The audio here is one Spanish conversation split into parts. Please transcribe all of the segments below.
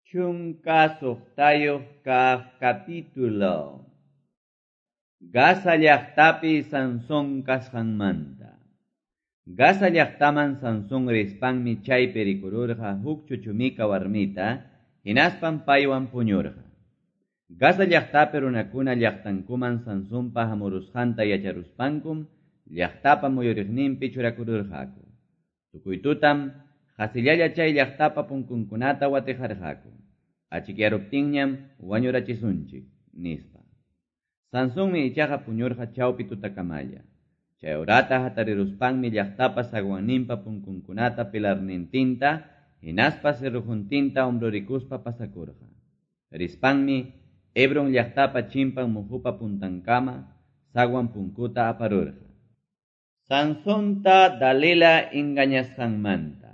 Chunka suqtayuq kaq capítulo. Gaza llaqtapi Sansón kasqanmanta. Gaza llaqtaman Sansón rispanmi chaypi rikururqa huk chuchumika warmita, hinaspan paywan puñurqa. Gaza llaqtapi runakuna llaqtankuman Sansonpa hamurusqanta yacharuspankum, llaqtapa muyuriqninpi churakururqaku. Tukuytutam hasillalla chay llaqtapa punkunkunata watijarqaku. Achikyaruptinñam wañurachisunchik, nispa. Sansonmi ichaqa puñurqa chawpi tutakamalla. Chay urata hatariruspanmi llaqtapa sagwanninpa punkunkunata pilarnintinta, hinaspa cerrujuntinta hombrurikuspa pasakurqa. Rispanmi Hebron llaqtapa chimpan muhupa puntankama, sagwan punkuta aparurqa. Sansonta Dalila engañasqanmanta.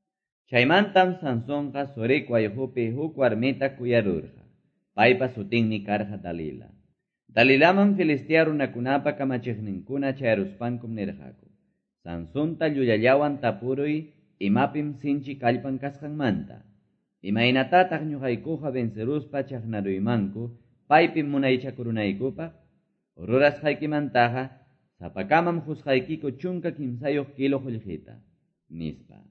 Chaymantam Sansonqa Suriq wayhupi huk warmita kuyarurqa. Paypa sutinmi karqa Dalila. Dalilaman Filistea runakunapa kamachiqninkuna chayaruspankum nirqaku. Sansonta llullallawan tapuruy imapim sinchi kallpan kasqanmanta. Imaynatataq ñuqaykuqa venceruspa chaqnaruymanku paypim munaychakurunaykupaq. Rurasqaykimantaqa sapakamam husqaykiku chunka kimsayuq kilo qullqita, nispa.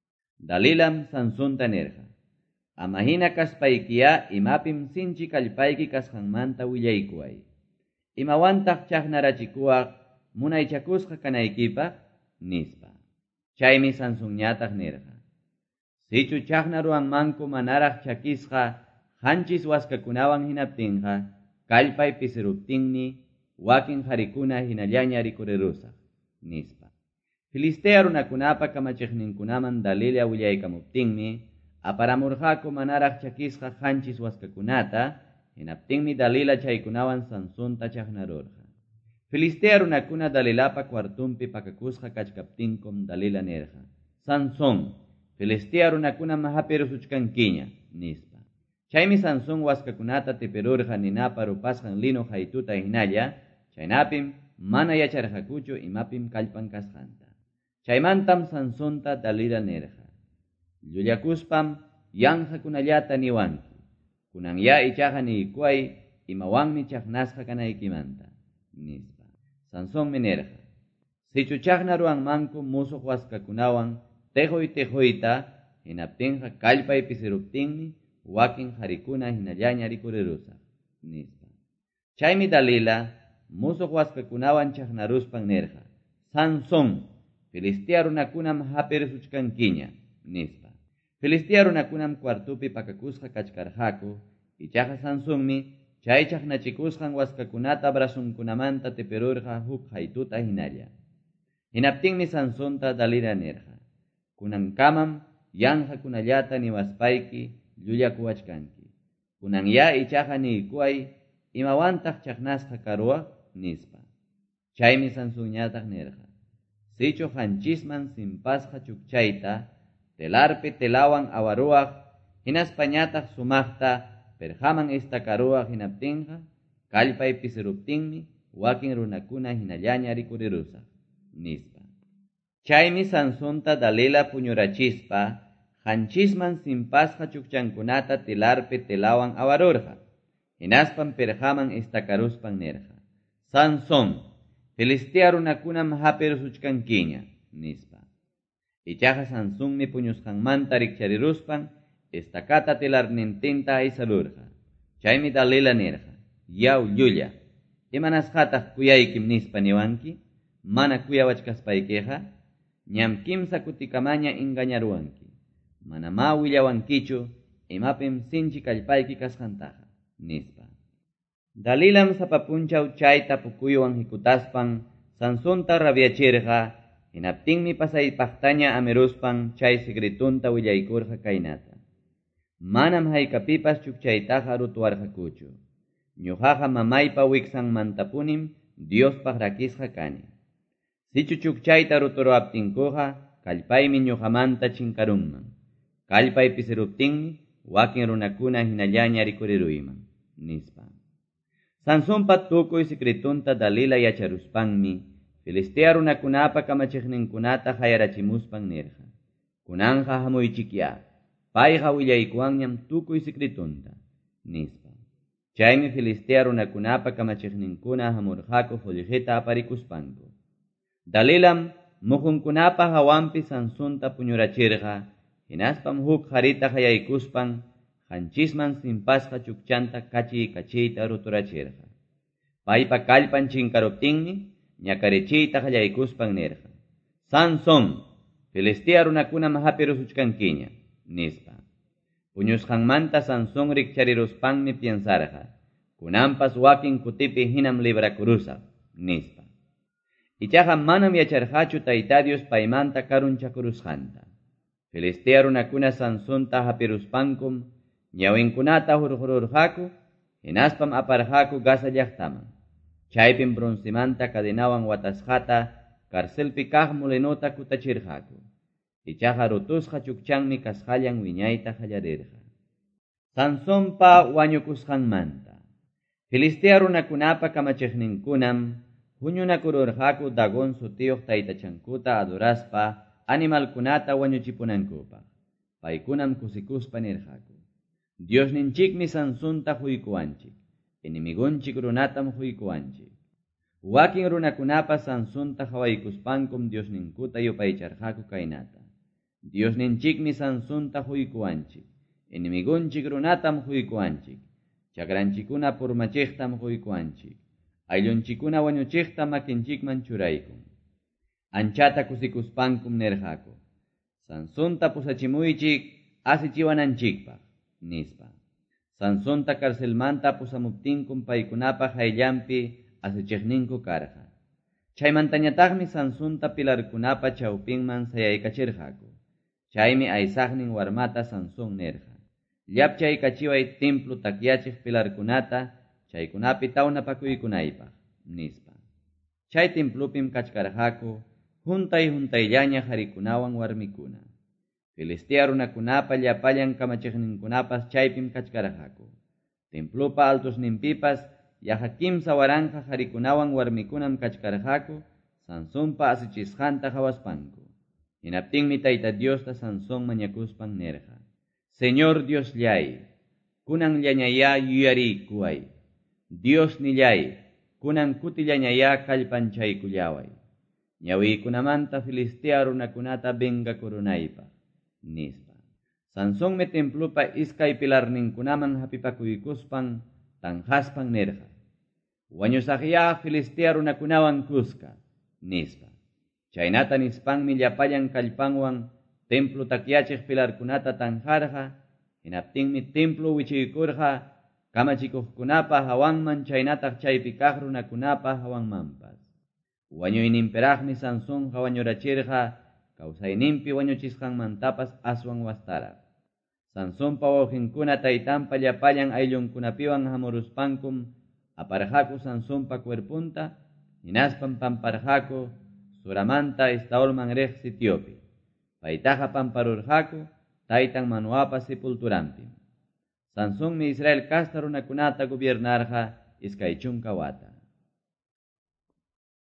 Dalilam Sansonta nirqa. Amahina kaspaykiya imapim sinchi kallpayki kasqanmanta willaykuway. Imawantaq chaqnarachikuwaq munaychakusqa kanaykipaq, nispa. Chaymi Sansonñataq nirqa. Sichu chaqnaruwanmanku manaraq chakisqa hanchis waskakunawan hinaptinqa, kallpay pisiruptinmi wakin qarikuna hinallaña rikurirusaq, nispa. Filistea runakunapa kamachiqninkunaman Dalila willaykamuptinmi, aparamurqaku manaraq chakisqa hanchis waskakunata, hinaptinmi Dalila chaykunawan Sansonta chaqnarurqa. Filistea runakuna Dalilapa kwartumpi pakakusqa kachkaptinkum Dalila nirqa. Sansón, Filistea runakuna mahapirusuchkankiña, nispa. Chaymi Sansón waskakunata tipirurqa ninapa rupasqan lino haytuta hinalla, chaynapim mana yacharqakuchu imapim kallpan kasqanta. Chaymantam Sansonta Dalila nirqa. Llullakuspam yanqakunallata niwanki. Kunanya ichaqa niykuway imawanmi chaqnasqa kanaykimanta, nispa. Sansonmi nirqa. Sichu chaqnaruwanmanku musuq waskakunawan tejuyta, hinaptinqa kallpay pisiruptinmi wakin qarikuna hinallaña rikurirusaq, nispa. Chaymi Dalila musuq waskakunawan chaqnaruspan nirqa. Sansón, Filistea runakunam hapirisuchkankiña, nispa. Filistea runakunam kwartupi pakakusqa kachkarqaku, ichaqa Sansonmi chay chaqnachikusqan waskakunata brasunkunamanta tipirurqa huk haytuta hinalla. Hinaptinmi Sansonta Dalila nirqa. Kunankamam yanqakunallata niwaspayki llullakuwachkanki. Kunanya ichaqa niykuway imawantaq chaqnasqa karuwaq, nispa. Chaymi Sansonñataq nirqa. Sichu hanchisman simpasqa chukchayta, telarpi telawan awaruwaq, hinaspañataq sumaqta perhaman istakaruwaq hinaptinqa, kallpay pisiruptinmi wakin runakuna hinallaña rikurirusaq, nispa. Chaymi Sansonta Dalila puñurachispa, hanchisman simpasqa chukchankunata telarpi telawan awarurqa, hinaspan perhaman istakaruspan nirqa. Sansón, Filistea runakunam hapirusuchkankiña, nispa. Ichaqa Sansonmi puñusqanmanta rikchariruspan, estakata telarnintinta aysalurqa. Chaymi Dalila nirqa. Yaw llulla, imanasqataq kuyaykim nispa niwanki, mana kuyawachkaspaykiqa, ñam kimsa kutikamaña engañaruwanki. Manama willawankichu, imapim sinchi kallpayki kasqantaqa, nispa. Dalilam sapapunchaw chay tapukuywan hikutaspan Sansonta rabiachirqa, hinaptinmi pasaypaqtaña amiruspan chay secretunta willaykurqa kaynata. Manam haykapipas chukchaytaqa rutuwarqakuchu. Ñuqaqa mamaypa wiksanmantapunim Diospaq rakisqa kani. Sichu chukchayta ruturuaptinkuqa kallpaymi ñuqamanta chinkarunman. Kallpay pisiruptinmi wakin runakuna hinallaña rikuriruyman, nispa. Sansonpa tukuy secretunta Dalila yacharuspanmi, Filistea runakunapa kamachiqninkunata hayarachimuspan nirqa. Kunanqa hamuychikya, payqa willaykuwanñam tukuy secretunta, nispa. Chaymi Filistea runakunapa kamachiqninkuna hamurqaku qullqita aparikuspanku. Dalilam muqunkunapa hawanpi Sansonta puñurachirqa, hinaspam huk qarita hayaykuspan, qanchisman simpasqa chukchanta kachiyta ruturachirqa. Paypa kallpan chinkaruptinmi, ñakarichiyta qallaykuspan nirqa: Sansón, Filistea runakunam hapirusuchkankiña, nispa. Puñusqanmanta Sansón rikchariruspanmi piensarqa: kunanpas wakin kutipi hinam librakurusaq, nispa. Ichaqa manam yacharqachu Tayta Dios paymanta karunchakurusqanta. Filistea runakuna Sansonta hapiruspankum, ñawinkunata hurqururqaku, hinaspam aparqaku Gaza llaqtaman. Chaypim broncesimanta cadenawan watasqata karcelpi kaq mulinuta kutachirqaku. Ichaqa rutusqa chukchanmi kasqallan wiñayta qallarirqa. Sansonpa wañukusqanmanta. Filistea runakunapa kamachiqninkunam huñunakururqaku Dagón sutiyuq taytachankuta adoraspa animalkunata wañuchipunankupaq. Paykunam kusikuspa nirqaku: Diosninchikmi Sansonta huykuwanchik, enemigunchik runatam huykuwanchik. Wakin runakunapa Sansonta hawaykuspankum Diosninkuta yupaycharqaku kaynata: Diosninchikmi Sansonta huykuwanchik, enemigunchik runatam huykuwanchik. Chakranchikuna purmachiqtam huykuwanchik, ayllunchikuna wañuchiqta makinchikman churaykun. Anchata kusikuspankum nirqaku: Sansonta pusachimuychik asichiwananchikpaq, nispa. Sansonta karcelmanta pusamuptinkum paykunapa hayllampi asichiqninku karqa. Chaymantañataqmi Sansonta pilarkunapa chawpinman sayaykachirqaku. Chaymi aysaqnin warmata Sansón nirqa: llapchaykachiway templo takyachiq pilarkunata chaykunapi tawnapakuykunaypaq, nispa. Chay templopim kachkarqaku juntay-juntayllaña qarikunawan warmikuna. Filistea runakunapa llapallan kamachiqninkunapas chaypim kachkarqaku. Templopa altusninpipas yaqa kimsa waranja qarikunawan warmikunam kachkarqaku, Sansonpa asichisqanta hawaspanku. Hinaptinmi Tayta Diosta Sansón mañakuspan nirqa: Señor Dios llay, kunan llañaya yuyariykuway. Dios nillay, kunan kutillañaya kallpanchaykullaway. Ñawiykunamanta Filistea runakunata vengakurunaypaq, nispa. Sansónmi templopa iskay pilarninkunaman hapipakuykuspan tanqaspan nirqa: wañusaqya Filistea runakunawan kuska, nispa. Chaynata nispanmi llapallan kallpanwan templo takyachiq pilarkunata tanqarqa, hinaptinmi templo wichuykurqa kamachikuqkunapa hawanman chaynataq chaypi kaq runakunapa hawanmanpas. Wañuyninpiraqmi Sansonqa wañurachirqa kawsayninpi wañuchisqanmantapas aswan wastaraq. Sansonpa wawqinkuna taytanpa llapallan ayllunkunapiwan hamuruspankum aparqaku Sansonpa cuerpunta, hinaspam pamparqaku Suramanta Estaolman riq sitiopi. Paytaqa pamparurqaku taytan Manoapa sepulturampim. Sansonmi Israel kasta runakunata gobiernarqa iskay chunka wata.